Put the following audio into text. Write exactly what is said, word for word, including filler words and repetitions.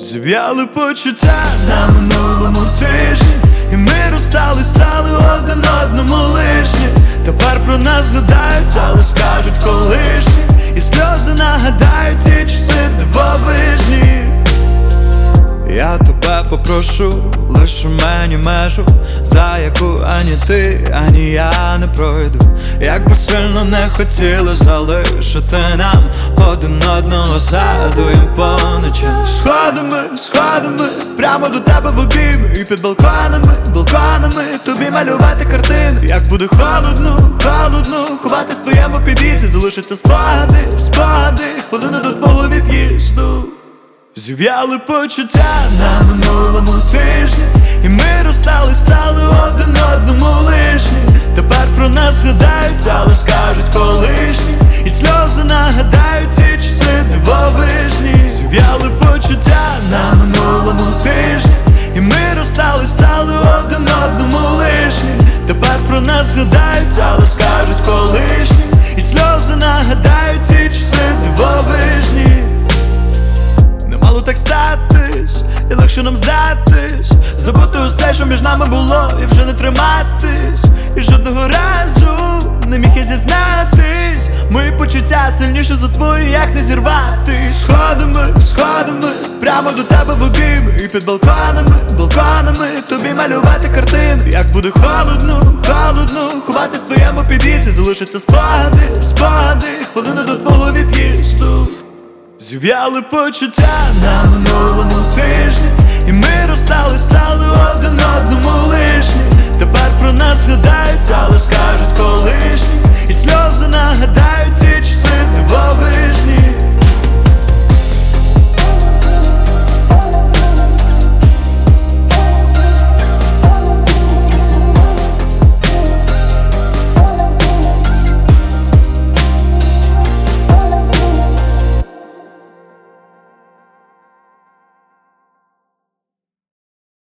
Зів'яли почуття на минулому тижні, і ми розстали, стали один одному лишні. Тепер про нас згадають, але скажуть колишні, і сльози нагадають ті часи дивовижні. Я тебе попрошу, лише мені межу, за яку ані ти, ані я не пройду. Як би сильно не хотіли залишити нам один одного, згадуєм поночі. Сходами, сходами, прямо до тебе в обійми, і під балконами, балконами тобі малювати картини. Як буде холодно, холодно, ховатись в твоєму під'їзді, залишиться спогади, спогади, хвилини до твого від'їзду. Зів'яли почуття на минулому тижні, і ми розстали, стали один одному лишні. Тепер про нас згадають, але скажуть колишні, і сльози нагадають ті часи дивовижні. Зів'яли почуття на минулому тижні, і ми розстали, стали один одному лишні. Тепер про нас згадають, але скажуть колишні, і сльози нагадають ті часи дивовижні. Мало так статись, і легше нам здатись, забути усе, що між нами було, і вже не триматись. І жодного разу не міг я зізнатись, мої почуття сильніше за твої, як не зірватись. Сходами, сходами, прямо до тебе в обійми, і під балконами, балконами тобі малювати картини. Як буде холодно, холодно, ховатись в твоєму під'їзді, залишиться спогади, спогади, хвилини до твого від'їзду. Зів'яли почуття на минулому тижні, і ми розстали, стали один одному лишні. Тепер про нас згадають, але скажуть колишні, і сльози нагадають